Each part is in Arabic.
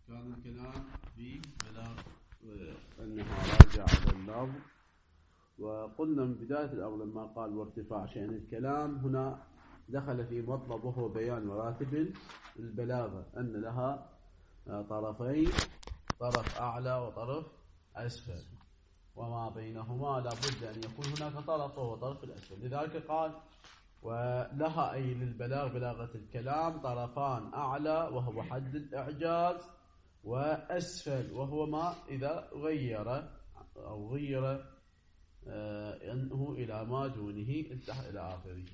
كان الكلام في بلاغ أنها راجعة على اللفظ. وقلنا من بداية الأمر لما قال وارتفاع شأن الكلام هنا دخل في مطلب وهو بيان مراتب البلاغة، أن لها طرفين، طرف أعلى وطرف أسفل، وما بينهما لابد أن يكون هناك طرف وهو طرف الأسفل. لذلك قال ولها أي للبلاغ بلاغة الكلام طرفان، أعلى وهو حد الإعجاز، وأسفل وهو ما إذا غير أو غير أنه إلى ما دونه انتهى إلى آخره.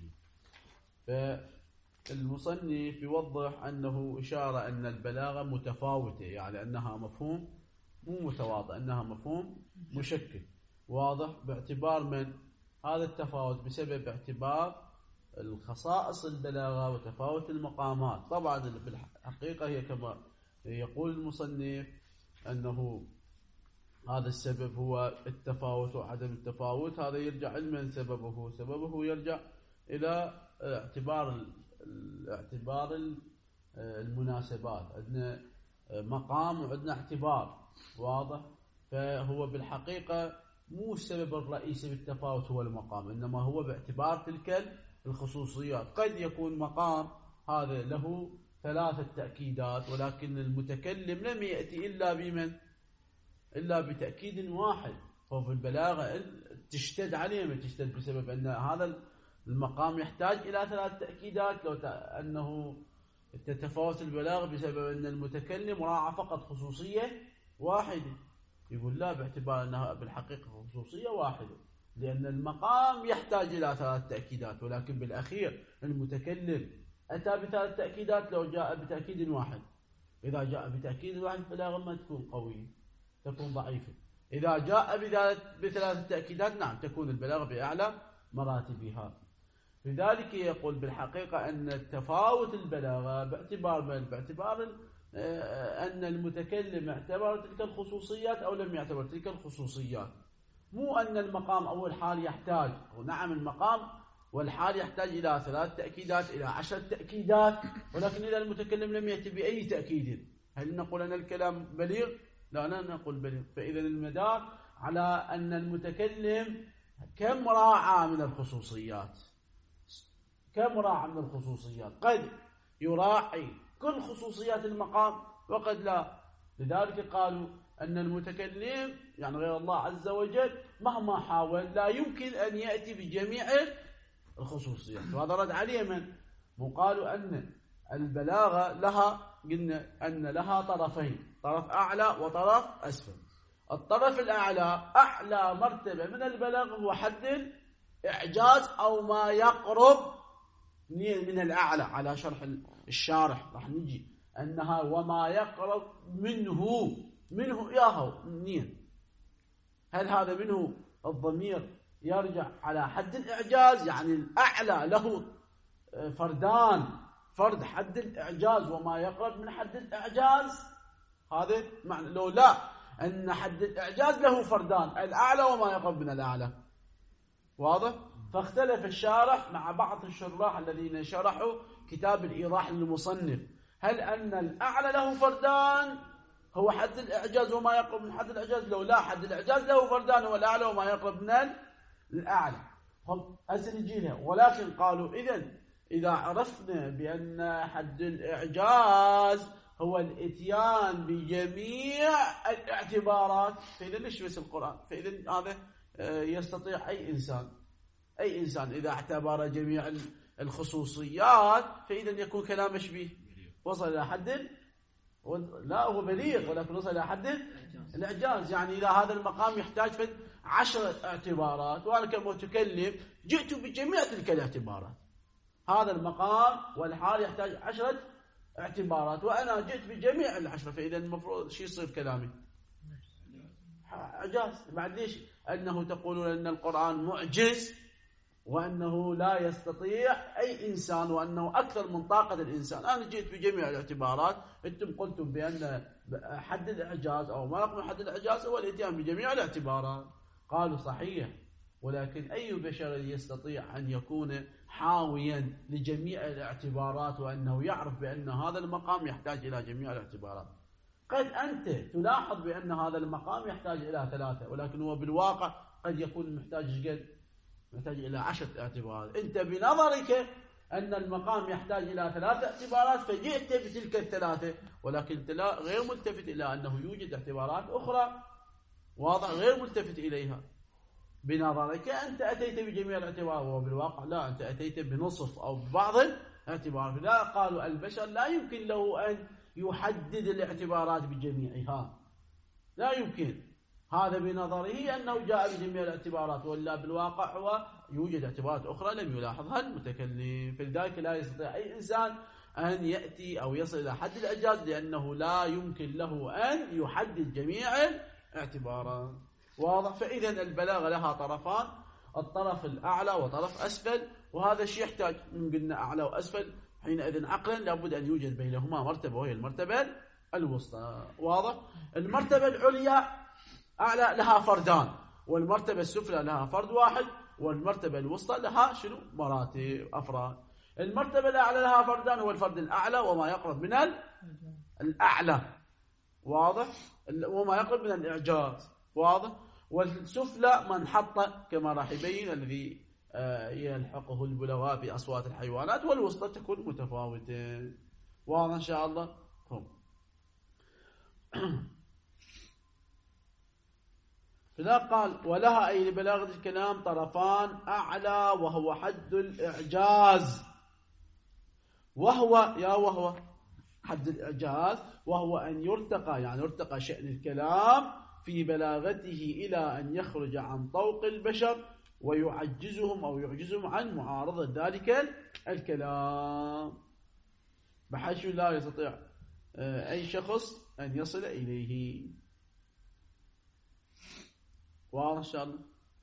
فالمصنف يوضح أنه إشارة أن البلاغة متفاوتة، يعني أنها مفهوم مو متواطئ، أنها مفهوم مشكل واضح، باعتبار من هذا التفاوت بسبب اعتبار الخصائص البلاغة وتفاوت المقامات. طبعا بالحقيقة هي كما يقول المصنف أنه هذا السبب هو التفاوت وعدم التفاوت، هذا يرجع علما سببه يرجع إلى اعتبار المناسبات. عندنا مقام وعندنا اعتبار واضح، فهو بالحقيقة مو السبب الرئيسي بالتفاوت هو المقام، إنما هو باعتبار تلك الخصوصيات. قد يكون مقام هذا له ثلاثة تأكيدات، ولكن المتكلم لم يأتي إلا بتأكيد واحد، ففي البلاغة تشتد عليه، ما تشتد بسبب أن هذا المقام يحتاج إلى ثلاث تأكيدات، لو أنه تتفاوت البلاغة بسبب أن المتكلم راعى فقط خصوصية واحدة. يقول لا، باعتبار أنها بالحقيقة خصوصية واحدة، لأن المقام يحتاج إلى ثلاث تأكيدات، ولكن بالأخير المتكلم أتى بثلاث تأكيدات لو جاء بتأكيد واحد. إذا جاء بتأكيد واحد البلاغة ما تكون قوية، تكون ضعيفة. إذا جاء بثلاث تأكيدات نعم تكون البلاغة بأعلى مراتبها. لذلك يقول بالحقيقة أن تفاوت البلاغة باعتبار أن المتكلم اعتبر تلك الخصوصيات أو لم يعتبر تلك الخصوصيات، مو أن المقام أول حال يحتاج، ونعم المقام والحال يحتاج إلى ثلاث تأكيدات إلى 10 تأكيدات، ولكن إذا المتكلم لم يأتي بأي تأكيد هل نقول أن الكلام بليغ؟ لا نقول بليغ. فإذا المدار على أن المتكلم كم راعى من الخصوصيات، قد يراعي كل خصوصيات المقام وقد لا. لذلك قالوا أن المتكلم يعني غير الله عز وجل مهما حاول لا يمكن أن يأتي بجميع الخصوصيات. وهذا رد عليه من قالوا أن البلاغة لها، قلنا أن لها طرفين، طرف أعلى وطرف أسفل. الطرف الأعلى أعلى مرتبة من البلاغ هو حد الإعجاز أو ما يقرب من الأعلى، على شرح الشارح راح نجي أنها وما يقرب منه ياهو منين. هل هذا منه الضمير يرجع على حد الإعجاز، يعني الأعلى له فردان، فرد حد الإعجاز وما يقرب من حد الإعجاز، هذا معنى. لو لا أن حد الإعجاز له فردان، الأعلى وما يقرب من الأعلى، واضح؟ فاختلف الشارح مع بعض الشراح الذين شرحوا كتاب الإيضاح للمصنف، هل أن الأعلى له فردان هو حد الإعجاز وما يقرب من حد الإعجاز؟ لو لا، حد الإعجاز له فردان هو الأعلى وما يقرب من الأعلى. أسنجينا. ولكن قالوا إذا عرفنا بأن حد الإعجاز هو الإتيان بجميع الاعتبارات، فإذا ليش بس القرآن؟ فإذا هذا يستطيع أي إنسان إذا اعتبر جميع الخصوصيات فإذا يكون كلام شبيه وصل إلى حد، لا هو بليغ ولكن وصل إلى حد الإعجاز. يعني إذا هذا المقام يحتاج 10 اعتبارات، وأنا كمتكلم جئت بجميع تلك الاعتبارات، هذا المقام والحال يحتاج 10 اعتبارات وأنا جئت بجميع 10، فإذا المفروض شو يصير كلامي؟ إعجاز. بعد ليش أنه تقولون أن القرآن معجز وأنه لا يستطيع أي إنسان وأنه أكثر من طاقة الإنسان؟ أنا جئت بجميع الاعتبارات، أنتم قلتم بأن حد الإعجاز أو ما يقبل حد الإعجاز هو الإتيان بجميع الاعتبارات. قالوا صحيح، ولكن أي بشر يستطيع أن يكون حاويا لجميع الاعتبارات وأنه يعرف بأن هذا المقام يحتاج إلى جميع الاعتبارات؟ قد أنت تلاحظ بأن هذا المقام يحتاج إلى 3، ولكن هو بالواقع قد يكون محتاج إلى 10 اعتبارات. أنت بنظرك أن المقام يحتاج إلى 3 اعتبارات فجئت بتلك ال3، ولكن أنت غير ملتفت إلى أنه يوجد اعتبارات أخرى، واضح، غير ملتفت إليها. بنظرك أنت أتيت بجميع الاعتبارات، وبالواقع لا، أنت أتيت بنصف أو ببعض الاعتبارات. لا، قالوا البشر لا يمكن له أن يحدد الاعتبارات بجميعها، لا يمكن. هذا بنظره أنه جاء بجميع الاعتبارات، ولا بالواقع هو يوجد اعتبارات أخرى لم يلاحظها المتكلم. فلذلك لا يستطيع أي إنسان أن يأتي أو يصل إلى حد الإعجاز، لأنه لا يمكن له أن يحدد جميع الاعتبارات، واضح. فإذا البلاغة لها طرفان، الطرف الأعلى وطرف أسفل، وهذا الشيء يحتاج من قلنا أعلى وأسفل، حينئذ عقلا لابد أن يوجد بينهما مرتبة، وهي المرتبة الوسطى، واضح. المرتبة العليا أعلى لها فردان، والمرتبة السفلى لها فرد واحد، والمرتبة الوسطى لها شنو؟ مراتب، أفراد. المرتبة الأعلى لها فردان، هو الفرد الأعلى وما يقرب من الأعلى، واضح، وما يقرب من الإعجاز، واضح. والسفلى منحطة كما راح يبين الذي يلحقه البلغاء في أصوات الحيوانات، والوسطى تكون متفاوتة، واضح إن شاء الله. فلا قال ولها أي لبلاغة الكلام طرفان أعلى، وهو حد الإعجاز، وهو حد الإعجاز، وهو أن يرتقى، يعني يرتقى شأن الكلام في بلاغته إلى أن يخرج عن طوق البشر ويعجزهم أو يعجزهم عن معارضة ذلك الكلام، بحيث لا يستطيع أي شخص أن يصل إليه، واضح إن شاء الله.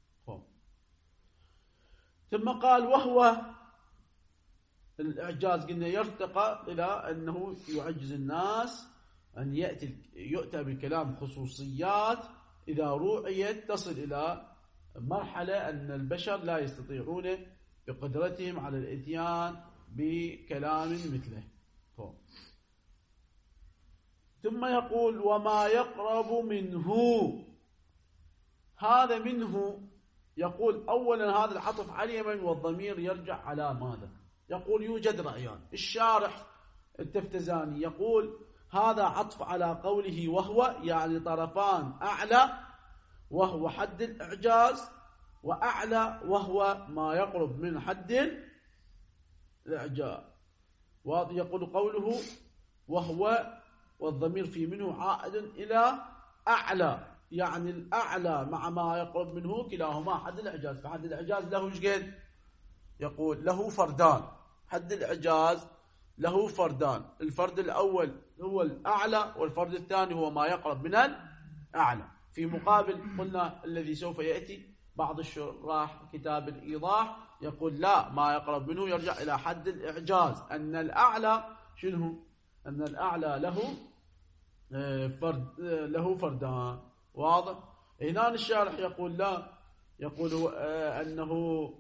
ثم قال وهو الإعجاز، قلنا يرتقى إلى أنه يعجز الناس، أن يؤتى بالكلام خصوصيات إذا رؤيت تصل إلى مرحلة أن البشر لا يستطيعون بقدرتهم على الإتيان بكلام مثله. ثم يقول وما يقرب منه، هذا منه يقول أولا هذا العطف على اليمن، والضمير يرجع على ماذا؟ يقول يوجد رأيان. الشارح التفتزاني يقول هذا عطف على قوله وهو، يعني طرفان أعلى وهو حد الإعجاز، وأعلى وهو ما يقرب من حد الإعجاز. ويقول قوله وهو والضمير في منه عائد إلى أعلى، يعني الأعلى مع ما يقرب منه كلاهما حد الإعجاز. فحد الإعجاز له ايش قد؟ يقول له فردان، حد الإعجاز له فردان، الفرد الأول هو الأعلى، والفرد الثاني هو ما يقرب من الأعلى. في مقابل قلنا الذي سوف يأتي بعض الشراح كتاب الإيضاح يقول لا، ما يقرب منه يرجع إلى حد الإعجاز، أن الأعلى شنو؟ أن الأعلى له فردان، واضح. هنا الشارح يقول لا، يقول أنه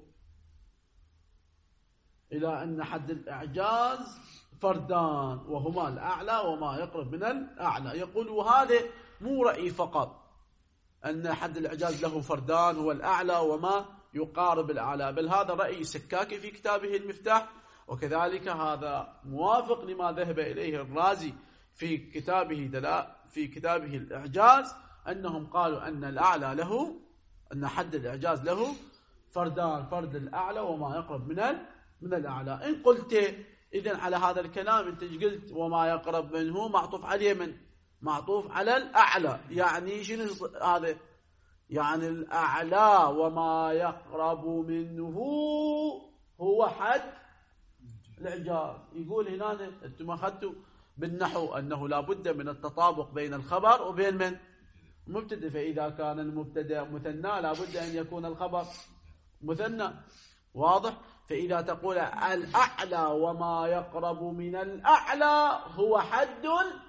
إلى أن حد الإعجاز فردان، وهما الأعلى وما يقرب من الأعلى. يقول وهذا مو رأي فقط أن حد الإعجاز له فردان هو الأعلى وما يقارب الأعلى، بل هذا رأي سكاكي في كتابه المفتاح، وكذلك هذا موافق لما ذهب إليه الرازي في كتابه الإعجاز، أنهم قالوا أن الأعلى له، أن حد الإعجاز له فردان، فرد الأعلى وما يقرب من الأعلى. إن قلت إذن على هذا الكلام أنت قلت وما يقرب منه معطوف على اليمن، معطوف على الأعلى، يعني شنو هذا؟ يعني الأعلى وما يقرب منه هو حد الإعجاز. يقول هنا أنتم أخذتوا بالنحو أنه لا بد من التطابق بين الخبر وبين من؟ مبتدأ. فإذا كان المبتدأ مثنى لا بد أن يكون الخبر مثنى، واضح. فإذا تقول الأعلى وما يقرب من الأعلى هو حد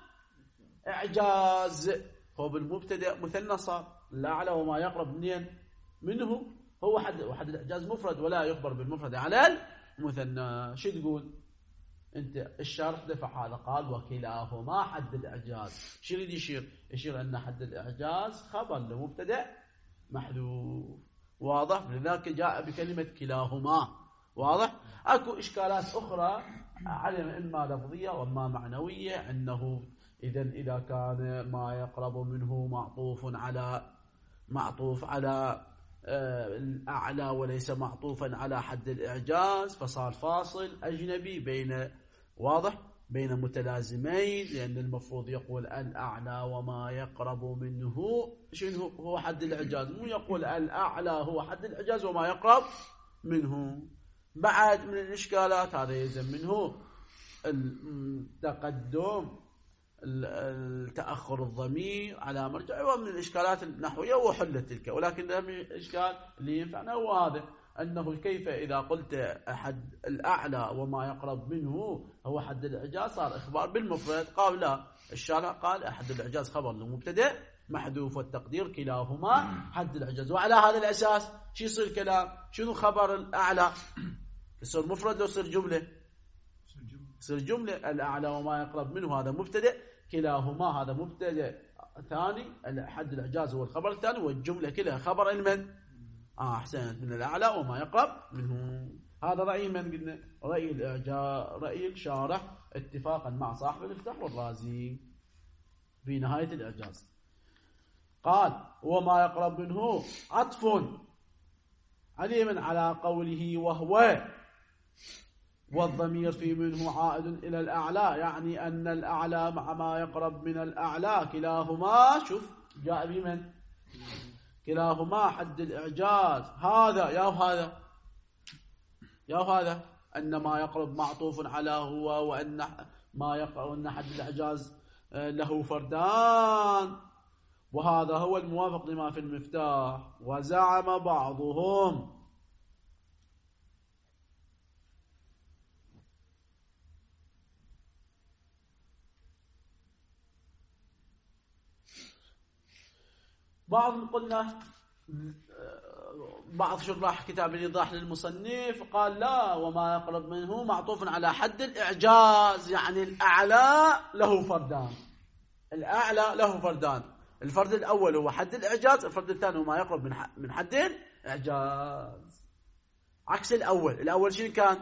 إعجاز، هو بالمبتدأ مثنى صار، الأعلى وما يقرب منه هو حد الإعجاز مفرد، ولا يخبر بالمفرد على المثنى. شو تقول؟ أنت الشارح دفع هذا، قال وكلاهما حد الإعجاز. شو يريد يشير؟ يشير أن حد الإعجاز خبر لمبتدأ محذوف. واضح؟ لذلك جاء بكلمة كلاهما. واضح؟ أكو إشكالات أخرى علم إما لفظية وإما معنوية، أنه إذا كان ما يقرب منه معطوف على الأعلى وليس معطوفا على حد الإعجاز، فصار فاصل أجنبي بين متلازمين، لأن المفروض يقول الأعلى وما يقرب منه شنو هو حد الإعجاز، مو يقول الأعلى هو حد الإعجاز وما يقرب منه. بعد من الإشكالات هذا يلزم منه التقدم التأخر الضمير على مرجع، ومن الإشكالات النحوية وحلت تلك. ولكن الإشكال اللي ينفعنا هو هذا، أنه كيف إذا قلت أحد الأعلى وما يقرب منه هو حد الإعجاز صار إخبار بالمفرد. قال لا، الشارع قال أحد الإعجاز خبر لمبتدأ محذوف والتقدير كلاهما حد الإعجاز. وعلى هذا الأساس شو يصير الكلام؟ شنو خبر الأعلى؟ يصير مفرد لو يصير جملة؟ يصير جملة. الأعلى وما يقرب منه هذا مبتدأ، كلاهما هذا مبتدأ ثاني، حد الإعجاز هو الخبر الثاني، والجملة كلها خبر المن؟ أحسنت، من الأعلى وما يقرب منه. هذا رأي من قلنا؟ رأي الإعجاز، رأي الشارح اتفاقا مع صاحب المفتاح والرازي في نهاية الإعجاز. قال وما يقرب منه عطف عليما على قوله وهو، والضمير في منه عائد إلى الأعلى، يعني أن الأعلى مع ما يقرب من الأعلى كلاهما شوف جاء بمن؟ كلاهما حد الإعجاز. هذا يا هذا أن ما يقرب معطوف على هو، وأن ما يقرب أن حد الإعجاز له فردان، وهذا هو الموافق لما في المفتاح. وزعم بعضهم قلنا بعض شراح كتاب الإيضاح للمصنف قال لا، وما يقرب منه معطوف على حد الإعجاز، يعني الأعلى له فردان. الأعلى له فردان، الفرد الأول هو حد الإعجاز، الفرد الثاني هو ما يقرب من حد الإعجاز. عكس الأول شنو كان؟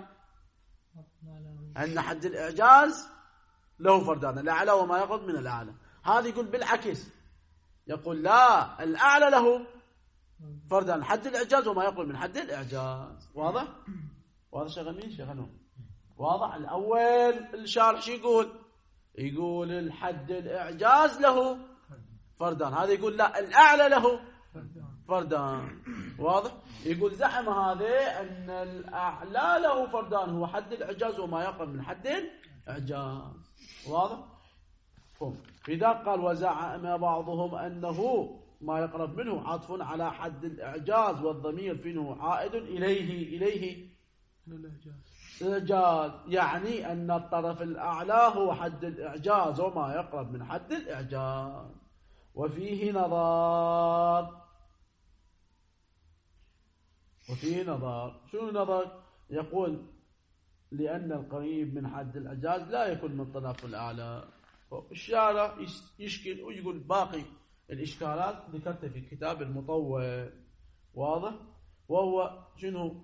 أن حد الإعجاز له فردان، الأعلى وما يقرب من الأعلى. هذا يقول بالعكس، يقول لا، الأعلى له فردان حد الإعجاز وما يقرب من حد الإعجاز. واضح؟ واضح شغلين؟ واضح. الأول الشارح شو يقول الحد الإعجاز له فردان، هذا يقول لا، الأعلى له فردان. واضح؟ يقول زعم هذا أن الأعلى له فردان هو حد الإعجاز وما يقرب من حد الإعجاز. واضح؟ إذا قال وزعم بعضهم أنه ما يقرب منه عطف على حد الإعجاز، والضمير فيه عائد إليه الإعجاز، يعني أن الطرف الأعلى هو حد الإعجاز وما يقرب من حد الإعجاز. وفيه نظر. شنو نظر؟ يقول لأن القريب من حد الإعجاز لا يكون من الطرف الأعلى. الشارع يشكل ويقول باقي الإشكالات ذكرتها في الكتاب المطول. واضح؟ وهو شنو؟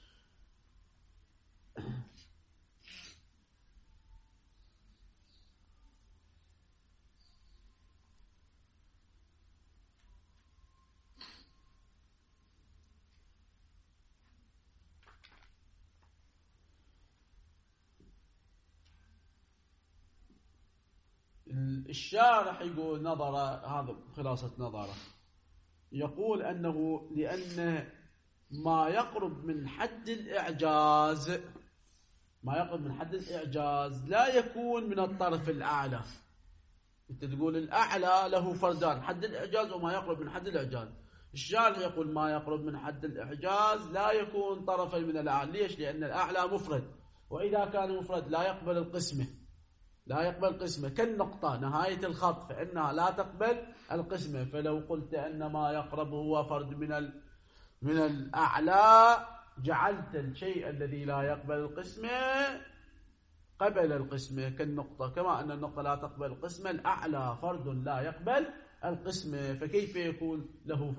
الشارح يقول نظر، هذا خلاصة نظره، يقول أنه لأن ما يقرب من حد الإعجاز لا يكون من الطرف الأعلى. أنت تقول الأعلى له فردان حد الإعجاز وما يقرب من حد الإعجاز. الشارح يقول ما يقرب من حد الإعجاز لا يكون طرفا من الأعلى. ليش؟ لأن الأعلى مفرد، وإذا كان مفرد لا يقبل القسمة كالنقطة نهاية الخط، فإنها لا تقبل القسمة. فلو قلت أن ما يقرب هو فرد من الأعلى، جعلت الشيء الذي لا يقبل القسمة قبل القسمة كالنقطة، كما أن النقطة لا تقبل القسمة، الأعلى فرد لا يقبل القسمة، فكيف يكون له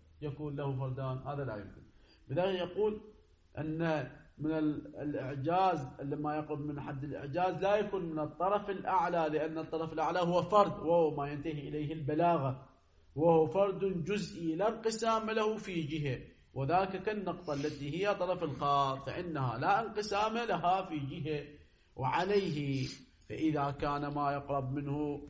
فردان؟ هذا لا يمكن. لذلك يقول أن من الإعجاز لما يقرب من حد الإعجاز لا يكون من الطرف الأعلى، لأن الطرف الأعلى هو فرد وهو ما ينتهي إليه البلاغة، وهو فرد جزئي لا انقسام له في جهة، وذاك كالنقطة التي هي طرف الخط فإنها لا انقسام لها في جهة. وعليه فإذا كان ما يقرب منه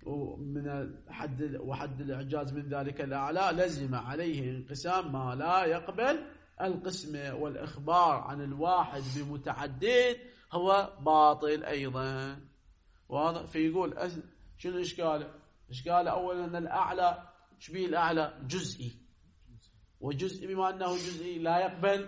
من حد الإعجاز من ذلك الأعلى لزم عليه انقسام ما لا يقبل القسمة، والإخبار عن الواحد بمتعدد هو باطل أيضا. واضح؟ فيقول شنو إشكاله؟ إشكاله أولا أن الأعلى شبيه الأعلى جزئي، وجزء بما أنه جزئي لا يقبل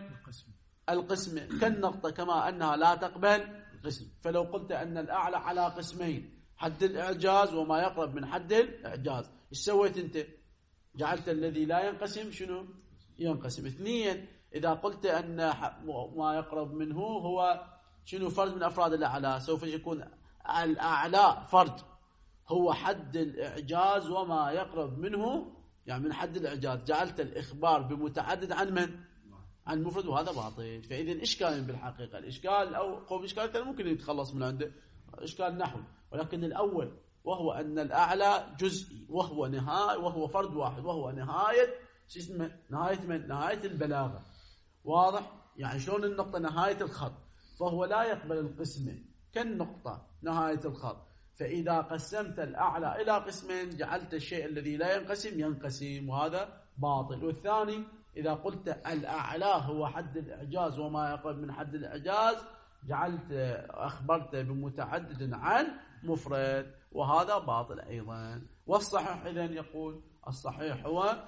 القسمة كالنقطة، كما أنها لا تقبل القسم. فلو قلت أن الأعلى على قسمين، حد الإعجاز وما يقرب من حد الإعجاز، إيش سويت أنت؟ جعلت الذي لا ينقسم شنو؟ ينقسم. اثنين، إذا قلت أن ما يقرب منه هو شنو؟ فرد من أفراد الأعلى، سوف يكون الأعلى فرد هو حد الإعجاز وما يقرب منه يعني من حد الإعجاز، جعلت الإخبار بمتعدد عن من؟ عن المفرد، وهذا باطل. فإذا إشكال بالحقيقة، الإشكال أو قوم إشكال كان ممكن يتخلص من عنده، إشكال نحو، ولكن الأول وهو أن الأعلى جزئي وهو نهاية وهو فرد واحد وهو نهاية نهاية من؟ نهاية البلاغة. واضح؟ يعني شلون النقطة نهاية الخط، فهو لا يقبل القسمة كالنقطة نهاية الخط. فإذا قسمت الأعلى إلى قسمين جعلت الشيء الذي لا ينقسم ينقسم، وهذا باطل. والثاني، إذا قلت الأعلى هو حد الإعجاز وما يقرب من حد الإعجاز جعلت أخبرت بمتعدد عن مفرد، وهذا باطل أيضا. والصحيح إذن يقول الصحيح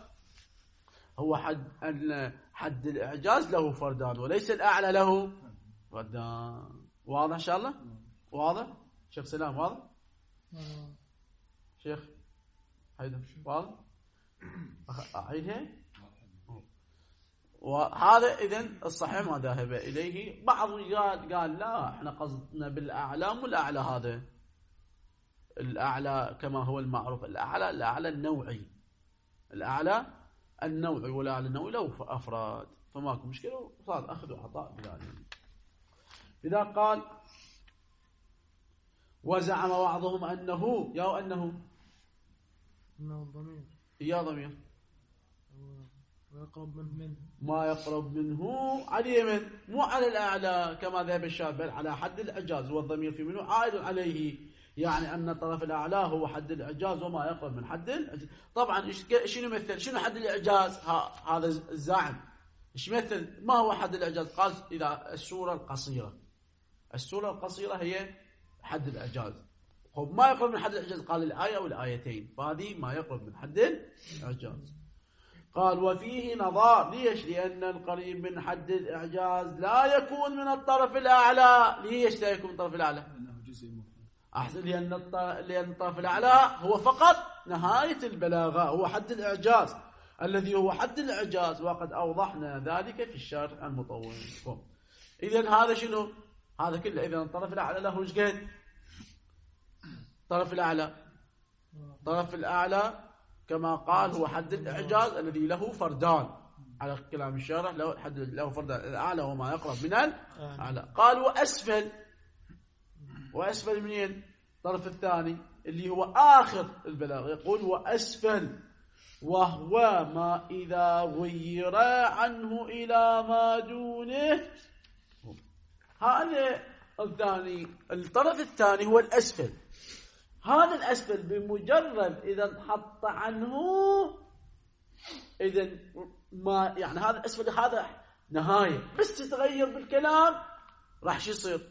هو حد الإعجاز له فردان وليس الأعلى له فردان. واضح إن شاء الله؟ واضح؟ شيخ سلام واضح؟ شيخ هيدا واضح؟ أعيدها؟ وهذا إذن الصحيح ما ذهب إليه. بعض قال لا، احنا قصدنا بالأعلى مو الأعلى هذا، الأعلى كما هو المعروف، الأعلى النوعي، الأعلى النوعي، والأعلى النوعي له أفراد، فماكو مشكلة، صار أخذ وعطاء بذلك. إذا قال وزعم بعضهم أنه ضمير، يا ضمير ويقرب من ما يقرب منه على من مو على الأعلى كما ذهب الشافعي، بل على حد الإعجاز، والضمير في منه عائد عليه، يعني أن الطرف الأعلى هو حد الإعجاز وما يقرب من حد الإعجاز. طبعا شنو مثل شنو حد الإعجاز؟ هذا الزعم ايش مثل؟ ما هو حد الإعجاز؟ قال إذا السورة القصيرة هي حد الإعجاز، ما يقرب من حد الإعجاز قال الآية أو الآيتين، فهذه ما يقرب من حد الإعجاز. قال وفيه نظار، ليش؟ لأن القريب من حد الإعجاز لا يكون من الطرف الأعلى. ليش لا يكون من الطرف الأعلى؟ أحسن، لأن الطرف الأعلى هو فقط نهاية البلاغة، هو حد الإعجاز الذي هو حد الإعجاز، وقد أوضحنا ذلك في الشرح المطول. إذن هذا شنو؟ هذا كله. إذن الطرف الأعلى له ايش قد؟ طرف الأعلى كما قال هو حد الإعجاز الذي له فردان، على كلام الشارح له فردان، الأعلى وما يقرب من الأعلى. قال وأسفل منين؟ الطرف الثاني اللي هو آخر البلاغ، يقول وأسفل وهو ما إذا غير عنه إلى ما دونه. هذا الثاني، الطرف الثاني هو الأسفل. هذا الأسفل بمجرد إذا انحط عنه، إذا ما يعني هذا الأسفل هذا نهاية، بس تتغير بالكلام راح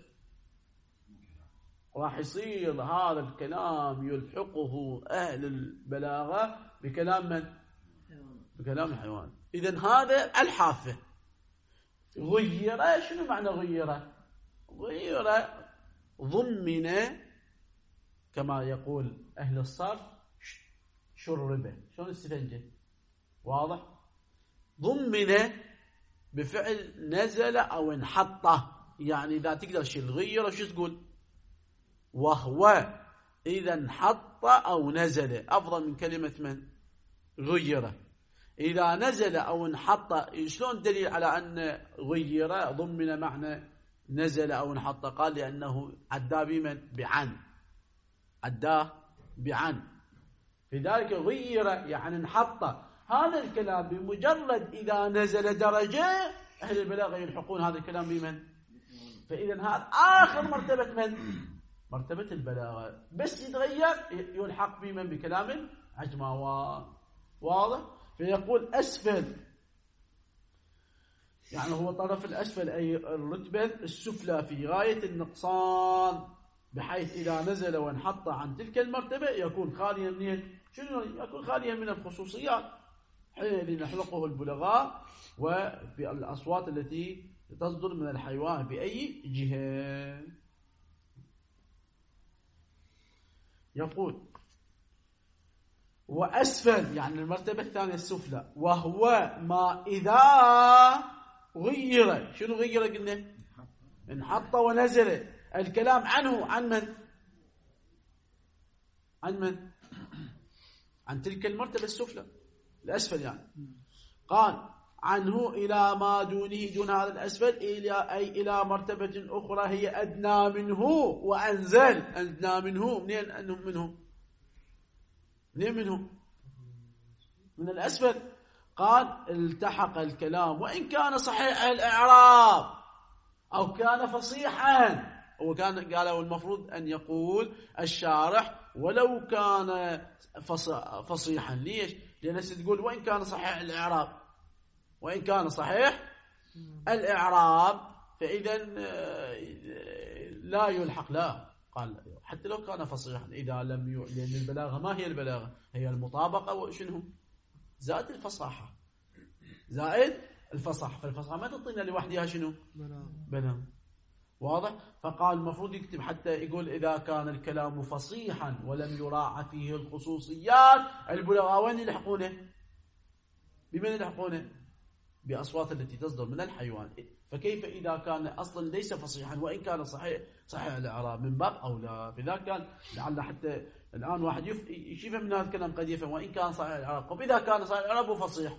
يصير هذا الكلام يلحقه أهل البلاغة بكلام من؟ بكلام الحيوان. إذن هذا الحافة غير. شنو معنى غير؟ ضمن كما يقول أهل الصرف شربه، شلون السفنجة، واضح؟ ضمن بفعل نزل أو انحطه، يعني إذا تقدر شيء غير شو تقول؟ وهو إذا انحط أو نزل، أفضل من كلمة من غير. إذا نزل أو انحط، شلون دليل على أن غير ضمن معنى نزل أو انحط؟ قال لأنه عداه بمن؟ بعن، عداه بعن، في ذلك غير يعني انحط. هذا الكلام بمجرد إذا نزل درجة أهل البلاغة يلحقون هذا الكلام بمن؟ فإذا هذا آخر مرتبة من؟ مرتبة البلاغة، بس يتغير يلحق بمن؟ بكلام عجماوان. واضح؟ فيقول أسفل، يعني هو طرف الأسفل أي الرتبة السفلى في غاية النقصان، بحيث إذا نزل وانحط عن تلك المرتبة يكون خاليا من شنو؟ يكون خاليا من الخصوصيات، حين يحلقه البلغاء وبالأصوات التي تصدر من الحيوان بأي جهة. يقول وأسفل يعني المرتبة الثانية السفلى، وهو ما إذا غير. شنو غير؟ قلنا انحط ونزل. الكلام عنه عن من؟ عن من؟ عن تلك المرتبة السفلى الأسفل يعني. قال عنه إلى ما دونه، دون هذا الأسفل، أي إلى مرتبة أخرى هي أدنى منه وأنزل. أدنى منه منين؟ أنهم منه منين؟ منه من الأسفل. قال التحق الكلام وإن كان صحيح الإعراب أو كان فصيحا. وكان قالوا المفروض أن يقول الشارح ولو كان فصيحا. ليش؟ لأن تقول وإن كان صحيح الإعراب، وإن كان صحيح الإعراب فإذا لا يلحق. لا، قال حتى لو كان فصيحا إذا لم لأن البلاغة ما هي البلاغة؟ هي المطابقة وشنو؟ زائد الفصاحة، زائد الفصاحة. فالفصاحة ما تعطينا لوحدها شنو؟ بلاغة. واضح؟ فقال المفروض يكتب حتى يقول إذا كان الكلام فصيحا ولم يراعى فيه الخصوصيات، البلغاء وين يلحقونه؟ بمن يلحقونه؟ بأصوات التي تصدر من الحيوان. فكيف إذا كان أصلا ليس فصيحا وإن كان صحيح الإعراب؟ من باب أولى. فإذا كان لعل حتى الآن واحد يفهم من هذا الكلام، قد يفهم وإن كان صحيح الإعراب. طب إذا كان صحيح الإعراب وفصيح،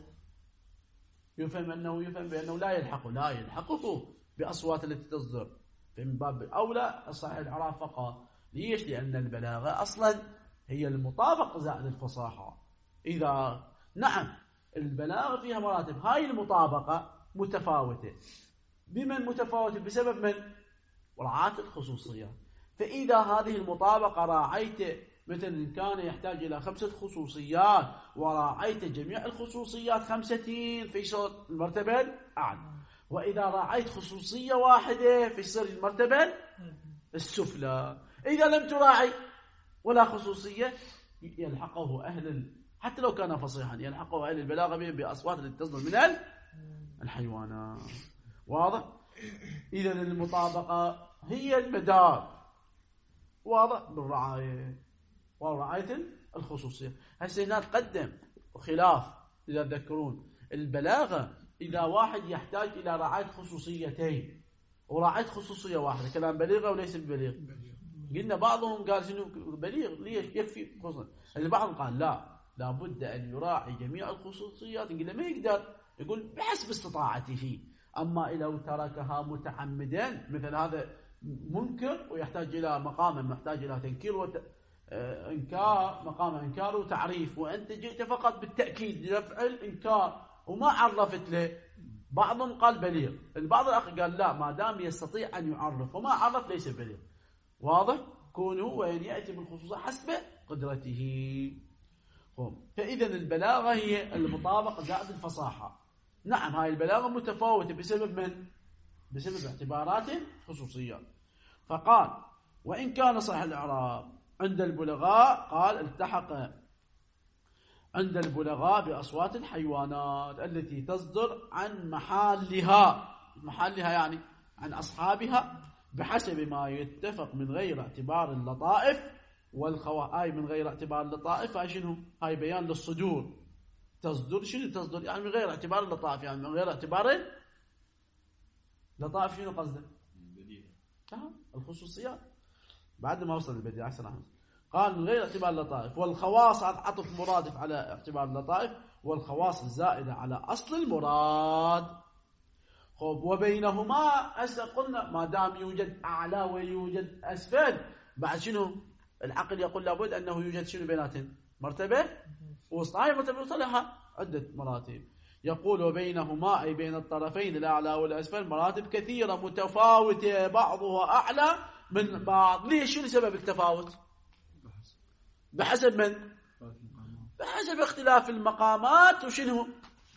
يفهم بأنه لا يلحقه بأصوات التي تصدر. من باب أولى الصحيح الإعراب فقط. ليش؟ لأن البلاغة أصلا هي المطابقة زائد الفصاحة. إذا نعم البلاغة فيها مراتب، هاي المطابقة متفاوتة. بمن متفاوتة؟ بسبب من؟ مراعاة الخصوصيات. فإذا هذه المطابقة راعيت، مثلا إن كان يحتاج إلى 5 خصوصيات وراعيت جميع الخصوصيات 5 في صوت المرتبة الأعلى، وإذا راعيت خصوصية واحدة في صوت المرتبة السفلى. إذا لم تراعي ولا خصوصية يلحقه حتى لو كان فصيحا يلحقه أهل البلاغة بأصوات التي تصدر من الحيوانات. واضح؟ إذا المطابقة هي المدار. واضح؟ بالرعاية ورعاية الخصوصية. هسه هنا تقدم خلاف إذا تذكرون البلاغة، إذا واحد يحتاج إلى رعاية خصوصيتين ورعاية خصوصية واحدة، كلام بليغة وليس ببليغ. قلنا بعضهم قال شنو بليغ ليش يكفي خصوصية، البعض قال لا، لابد أن يراعي جميع الخصوصيات. قلنا ما يقدر، يقول بحسب استطاعته. أما لو تركها متعمدا مثل هذا منكر ويحتاج إلى مقام محتاج إلى تنكير إنكار، مقام إنكار وتعريف، وأنت جئت فقط بالتأكيد لرفع الإنكار وما عرفت له. بعضهم قال بليغ، البعض الآخر قال لا، ما دام يستطيع أن يعرف وما عرف ليس بليغ. واضح؟ كونه وأن يأتي بالخصوصية حسب قدرته. فإذا البلاغة هي المطابقة زائد الفصاحة. نعم هاي البلاغة متفاوتة بسبب من؟ بسبب اعتبارات خصوصيات. فقال وإن كان صحيح الإعراب عند البلغاء، قال التحق عند البلغاء بأصوات الحيوانات التي تصدر عن محلها يعني عن أصحابها بحسب ما يتفق من غير اعتبار اللطائف والخوائف. من غير اعتبار اللطائف هاي شنو؟ هاي بيان للصدور. تصدر شنو تصدر؟ يعني من غير اعتبار اللطائف، يعني من غير اعتبار اللطائف. شنو قصده؟ الخصوصيات. بعد ما وصل البديع أحسن. قال من غير اعتبار اللطائف، والخواص عطف مرادف على اعتبار اللطائف، والخواص الزائدة على أصل المراد. خب وبينهما هسه قلنا ما دام يوجد أعلى ويوجد أسفل، بعد شنو العقل يقول لابد أنه يوجد شنو بيناتهم مرتبة وسط. هاي مرتبة وسط لها عدة مراتب. يقول وبينهما أي بين الطرفين الأعلى والأسفل مراتب كثيرة متفاوتة بعضها أعلى من بعض. ليش؟ شنو سبب التفاوت؟ بحسب من؟ بحسب اختلاف المقامات وشنو؟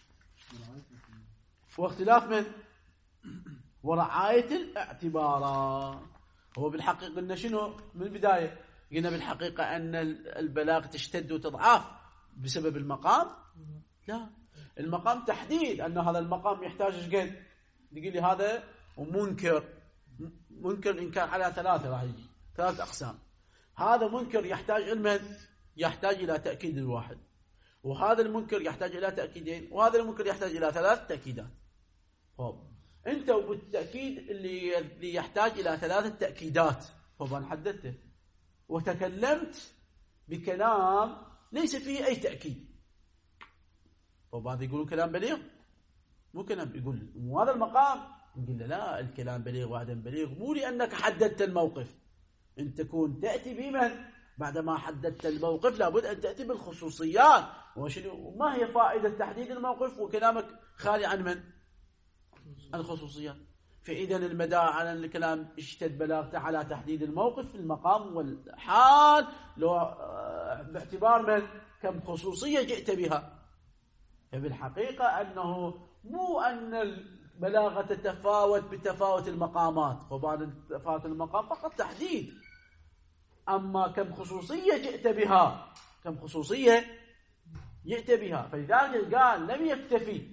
واختلاف من؟ ورعاية الاعتبارات. هو بالحقيقة قلنا شنو من البداية؟ قلنا بالحقيقة أن البلاغة تشتد وتضعف بسبب المقام؟ لا، المقام تحديد أن هذا المقام يحتاج ايش قد؟ تقول لي هذا ومنكر، منكر إنكار على ثلاثة، راح يجي 3 أقسام. هذا منكر يحتاج علما، يحتاج إلى تأكيد الواحد، وهذا المنكر يحتاج إلى تأكيدين، وهذا المنكر يحتاج إلى 3 تأكيدات. طب أنت بالتأكيد اللي يحتاج إلى 3 تأكيدات، طب أنا حددته وتكلمت بكلام ليس فيه أي تأكيد. طب هذا يقولون كلام بليغ؟ مو كلام، يقول وهذا المقام نقول له لا، الكلام بليغ وعدم بليغ مو لأنك حددت الموقف. أنت تكون تأتي بمن؟ بعدما حددت الموقف لابد أن تأتي بالخصوصيات. وما هي فائدة تحديد الموقف وكلامك خالي عن من؟ الخصوصيات. فإذا المدار على الكلام اشتد بلاغته على تحديد الموقف في المقام والحال، لو باعتبار من؟ كم خصوصية جئت بها. فبالحقيقة أنه مو أن البلاغة تتفاوت بتفاوت المقامات، فبعد تفاوت المقام فقط تحديد، أما كم خصوصية جئت بها، كم خصوصية جئت بها. فلذلك قال لم يكتفي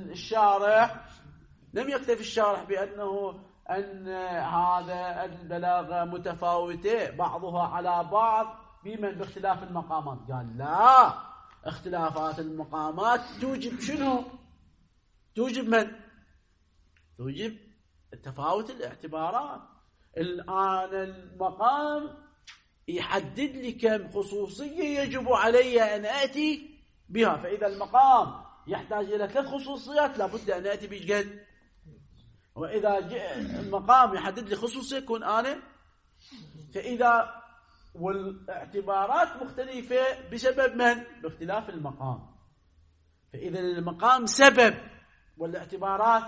الشارح بأنه أن هذا البلاغة متفاوتة بعضها على بعض بمن باختلاف المقامات. قال لا، اختلافات المقامات توجب شنو؟ توجب من؟ توجب تفاوت الاعتبارات. الآن المقام يحدد لي كم خصوصية يجب علي أن آتي بها. فإذا المقام يحتاج إلى 3 خصوصيات لابد أن آتي بجد. وإذا المقام يحدد لي خصوصية يكون أنا. فإذا والاعتبارات مختلفة بسبب من؟ باختلاف المقام. فإذا المقام سبب والاعتبارات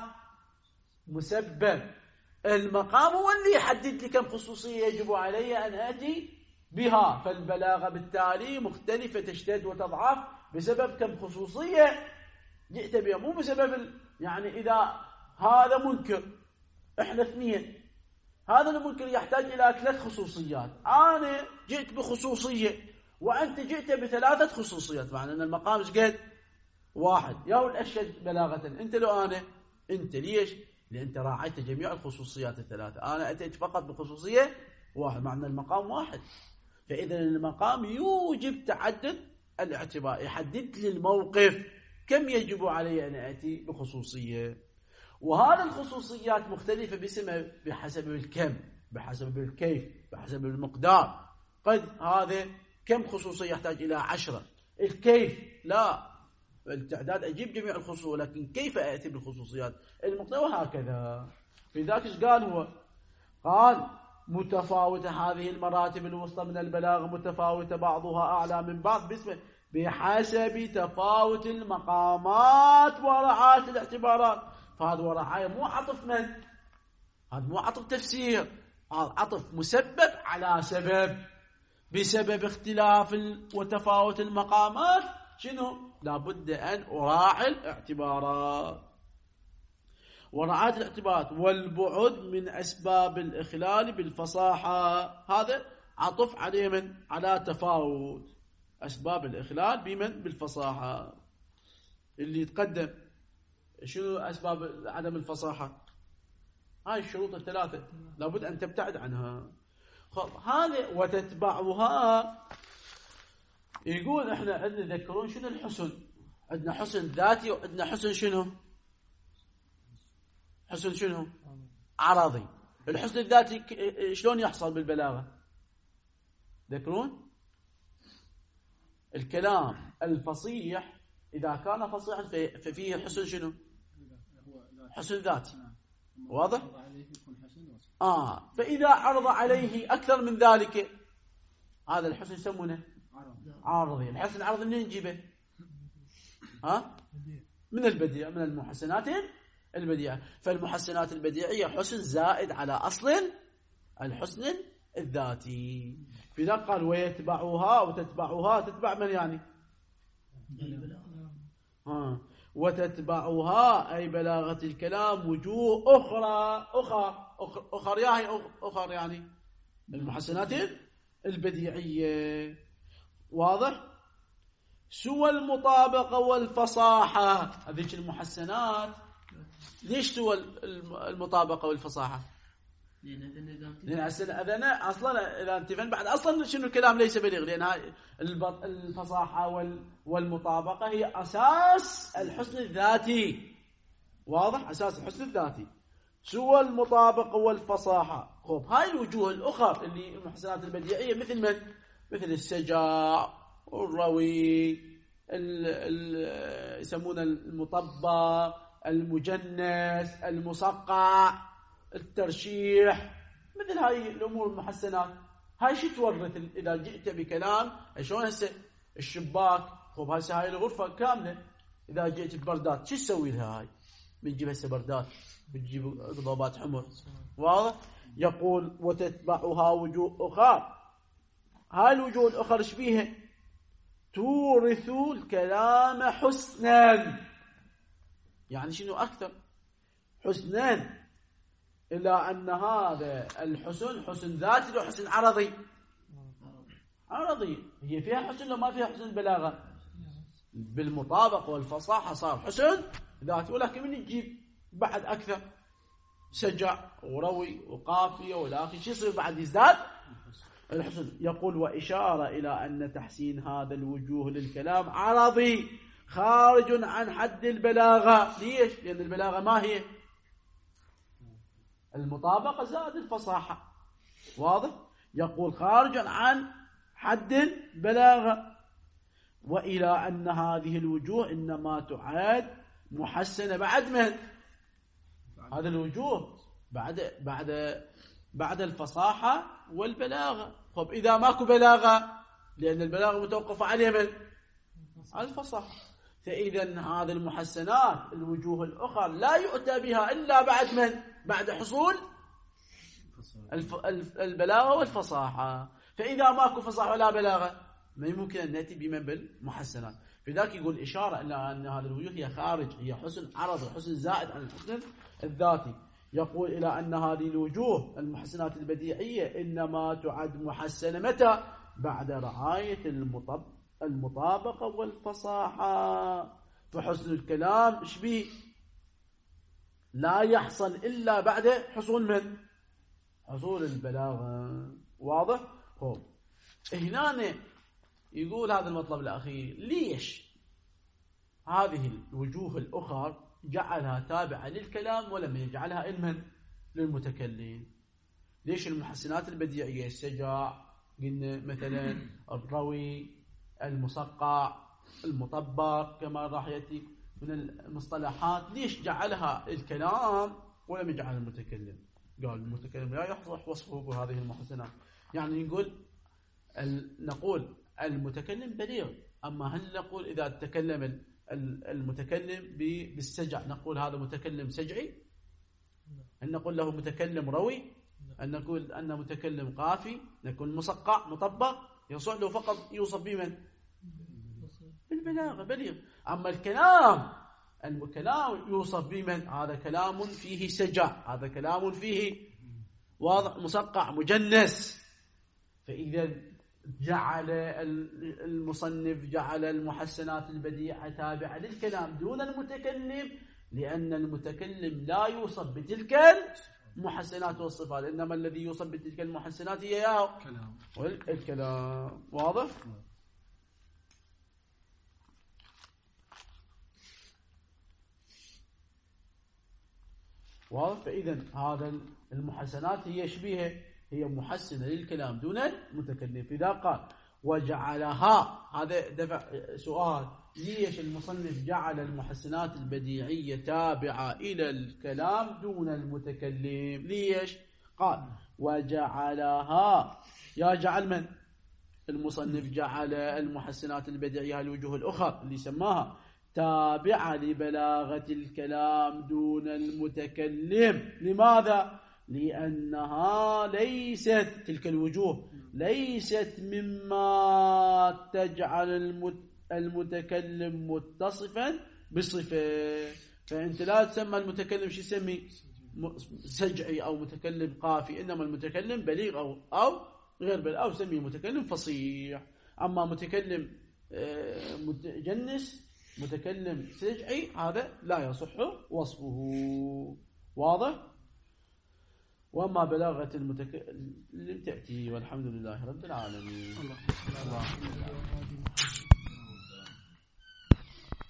مسبب. المقام هو اللي يحدد لي كم خصوصية يجب علي أن آتي بها. فالبلاغة بالتالي مختلفة، تشتد وتضعف بسبب كم خصوصية جئت بها، مو بسبب يعني إذا هذا منكر إحنا 2، هذا المنكر يحتاج إلى 3 خصوصيات، أنا جئت بخصوصية وأنت جئت ب3 خصوصيات، معنى أن المقام قد 1 يا الأشد بلاغة. أنت لو أنا، أنت ليش؟ لأن أنت راعيت جميع الخصوصيات ال3، أنا أتيت فقط بخصوصية 1، معنى المقام 1. فإذا المقام يوجب تعدد الاعتبار، يحدد لي الموقف كم يجب علي أن أتي بخصوصية. وهذه الخصوصيات مختلفة بحسب الكم، بحسب الكيف، بحسب المقدار. قد هذا كم خصوصية يحتاج إلى 10، الكيف لا، التعداد أجيب جميع الخصوصيات، لكن كيف أتي بالخصوصيات المقدار وهكذا. في ذاك إيش قال هو؟ قال متفاوتة هذه المراتب الوسطى من البلاغة، متفاوتة بعضها أعلى من بعض بحسب تفاوت المقامات ورعاية الاعتبارات. فهذا ورعاية مو عطف من؟ هذا مو عطف تفسير، هذا عطف مسبب على سبب. بسبب اختلاف وتفاوت المقامات شنو؟ لابد أن أراعي الاعتبارات. ورعاية الاعتبارات والبعد من أسباب الإخلال بالفصاحة، هذا عطف عليه من؟ على تفاوت أسباب الإخلال بمن؟ بالفصاحة. اللي يتقدم شنو أسباب عدم الفصاحة؟ هاي الشروط ال3 لابد أن تبتعد عنها. هذه وتتبعها. يقول احنا عندنا ذكرون شنو الحسن؟ عندنا حسن ذاتي وعندنا حسن شنو؟ حسن شنو؟ عرضي. الحسن الذاتي شلون يحصل بالبلاغة؟ تذكرون الكلام الفصيح إذا كان فصيحا ففيه حسن شنو؟ حسن ذاتي. واضح؟ فإذا عرض عليه أكثر من ذلك هذا الحسن يسمونه عارضي. الحسن العرضي منين نجيبه؟ من البديع، من المحسنات البديعة. فالمحسنات البديعية حسن زائد على أصل الحسن الذاتي. في ذلك قال ويتبعها وتتبعها. تتبع من يعني؟ وتتبعها أي بلاغة الكلام وجوه أخرى يعني المحسنات البديعية. واضح؟ سوى المطابقة والفصاحة. هذه المحسنات ليش سوى المطابقة والفصاحة؟ لأن أصلا إذا انتفن بعد أصلا شنو الكلام ليس بليغ، لأن الفصاحة والمطابقة هي أساس الحسن الذاتي. واضح؟ أساس الحسن الذاتي. سوى المطابقة والفصاحة. هاي الوجوه الأخرى اللي المحسنات البديعية مثل من؟ مثل السجاع والروي، يسمونه المطبق، المجنس، المصقع، الترشيح، مثل هاي الأمور المحسنات. هاي شو تورث إذا جئت بكلام؟ شلون هسه الشباك؟ هسه هاي الغرفة كاملة إذا جئت ببردات شو تسوي لها؟ هاي بتجيب هسه بردات، بتجيب ضبابات حمر. واضح؟ يقول وتتبعها وجوه أخرى. هاي الوجوه الأخرى ايش بيها؟ تورث الكلام حسنا. يعني شنو أكثر؟ حسنا، إلا أن هذا الحسن حسن ذاتي لو حسن عرضي. هي فيها حسن لو ما فيها حسن بلاغة؟ بالمطابقة والفصاحة صار حسن ذاتي، ولكن من يجيب بعد أكثر سجع وروي وقافية والآخر شو يصير بعد؟ يزداد الحسن. يقول وإشارة إلى أن تحسين هذا الوجوه للكلام عرضي خارج عن حد البلاغة. ليش؟ لأن البلاغة ما هي؟ المطابقة زائد الفصاحة. واضح؟ يقول خارجا عن حد البلاغة. وإلى أن هذه الوجوه إنما تعاد محسنة بعد من؟ هذا الوجوه بعد الفصاحة والبلاغة. إذا ماكو بلاغة، لأن البلاغة متوقفة على من؟ الفصاحة. فإذا هذه المحسنات الوجوه الأخرى لا يؤتى بها إلا بعد من؟ بعد حصول البلاغة والفصاحة. فإذا ماكو فصاحة ولا بلاغة ما يمكن أن نأتي بمن؟ بالمحسنات. في ذلك يقول إشارة إلى أن هذه الوجوه هي خارج، هي حسن عرض، حسن زائد عن الحسن الذاتي. يقول إلى أن هذه الوجوه المحسنات البديعية إنما تعد محسنة متى؟ بعد رعاية المطابقة والفصاحة. فحسن الكلام شبيه لا يحصل إلا بعد حصول من؟ حصول البلاغة. واضح؟ هنا يقول هذا المطلب الأخير. ليش هذه الوجوه الأخرى جعلها تابعة للكلام ولم يجعلها علما للمتكلم؟ ليش المحسنات البديعية السجاع قلنا مثلا، الروي، المصقع، المطبق كما راح يأتي من المصطلحات، ليش جعلها الكلام ولم يجعلها المتكلم؟ قال المتكلم لا يصح وصفه بهذه المحسنات. يعني نقول المتكلم بليغ. أما هل نقول إذا تكلم المتكلم بالسجع نقول هذا متكلم سجعي؟ هل نقول له متكلم روي؟ أن نقول أنه متكلم قافي؟ نقول مصقع مطبق؟ يصح له فقط يوصف بمن؟ بالبلاغة بليغ. أما الكلام يوصف بمن؟ هذا كلام فيه سجع، هذا كلام فيه واضح مصقع مجنس. فإذا جعل المصنف جعل المحسنات البديعة تابعة للكلام دون المتكلم، لأن المتكلم لا يوصف بتلك المحسنات والصفات، إنما الذي يوصف بتلك المحسنات هي الكلام. واضح؟ واضح. فإذا هذا المحسنات هي شبيهة هي محسنة للكلام دون المتكلم. إذا قال وجعلها، هذا دفع سؤال، ليش المصنف جعل المحسنات البديعية تابعة إلى الكلام دون المتكلم؟ ليش؟ قال وجعلها، يا جعل من؟ المصنف جعل المحسنات البديعية الوجوه الأخرى اللي سماها تابعة لبلاغة الكلام دون المتكلم. لماذا؟ لأنها ليست، تلك الوجوه ليست مما تجعل المتكلم متصفا بصفة. فأنت لا تسمى المتكلم شو يسمي؟ سجعي أو متكلم قافي، إنما المتكلم بليغ أو غير بليغ، أو سميه متكلم فصيح. أما متكلم متجنس، متكلم سجعي، هذا لا يصح وصفه. واضح؟ وما بلاغة المتكلم تأتي، والحمد لله رب العالمين. الله